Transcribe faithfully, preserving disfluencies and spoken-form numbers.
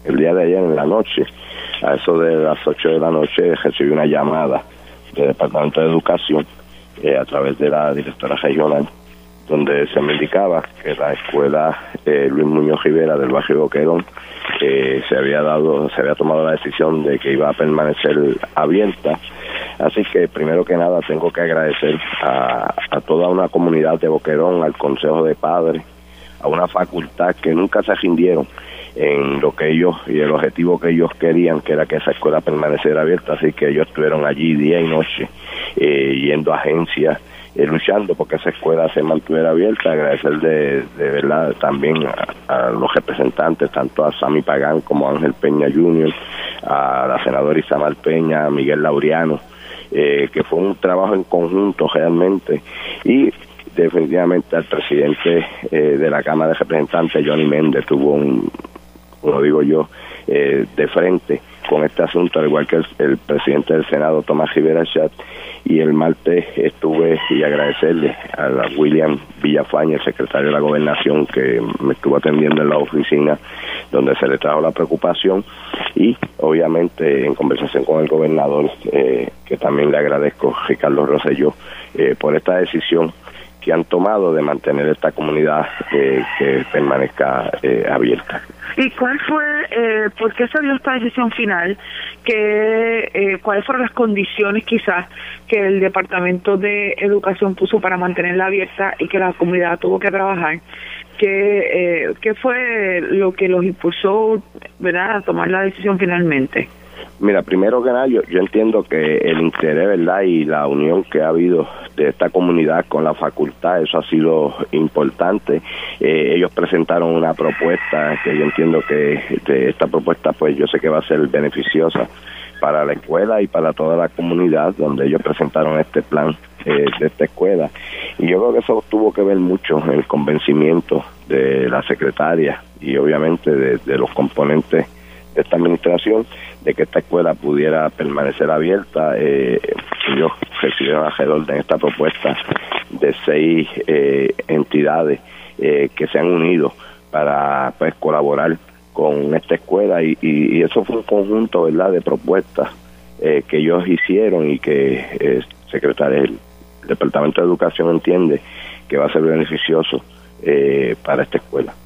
el día de ayer en la noche, a eso de las ocho de la noche, recibí una llamada del Departamento de Educación eh, a través de la directora regional, donde se me indicaba que la escuela eh, Luis Muñoz Rivera del barrio Boquerón eh, se había dado, se había tomado la decisión de que iba a permanecer abierta. Así que primero que nada tengo que agradecer a, a toda una comunidad de Boquerón, al Consejo de Padres, a una facultad que nunca se rindieron en lo que ellos y el objetivo que ellos querían, que era que esa escuela permaneciera abierta. Así que ellos estuvieron allí día y noche eh, yendo a agencias, eh, luchando porque esa escuela se mantuviera abierta. Agradecer de, de verdad también a, a los representantes, tanto a Sammy Pagán como a Ángel Peña junior, a la senadora Isamar Peña, a Miguel Laureano, eh, que fue un trabajo en conjunto realmente, y definitivamente al presidente eh, de la Cámara de Representantes, Johnny Méndez, tuvo un, como digo yo, eh, de frente con este asunto, al igual que el, el presidente del Senado, Tomás Rivera Chat. Y el martes estuve, y agradecerle a la William Villafañe, el secretario de la Gobernación, que me estuvo atendiendo en la oficina, donde se le trajo la preocupación, y obviamente en conversación con el gobernador, eh, que también le agradezco, Ricardo Rosselló, eh, por esta decisión que han tomado de mantener esta comunidad eh, que permanezca eh, abierta. ¿Y cuál fue, eh, por qué se dio esta decisión final? Que, eh, ¿Cuáles fueron las condiciones quizás que el Departamento de Educación puso para mantenerla abierta y que la comunidad tuvo que trabajar? ¿Qué, eh, ¿qué fue lo que los impulsó, verdad, a tomar la decisión finalmente? Mira, primero que nada, yo, yo entiendo que el interés, ¿verdad?, y la unión que ha habido de esta comunidad con la facultad, eso ha sido importante. Eh, ellos presentaron una propuesta que yo entiendo que de esta propuesta, pues yo sé que va a ser beneficiosa para la escuela y para toda la comunidad, donde ellos presentaron este plan eh, de esta escuela. Y yo creo que eso tuvo que ver mucho en el convencimiento de la secretaria y obviamente de, de los componentes de esta administración, de que esta escuela pudiera permanecer abierta. Eh, ellos recibieron alrededor de esta propuesta de seis eh, entidades eh, que se han unido para, pues, colaborar con esta escuela, y, y, y eso fue un conjunto, ¿verdad?, de propuestas eh, que ellos hicieron, y que eh, el secretario del Departamento de Educación entiende que va a ser beneficioso eh, para esta escuela.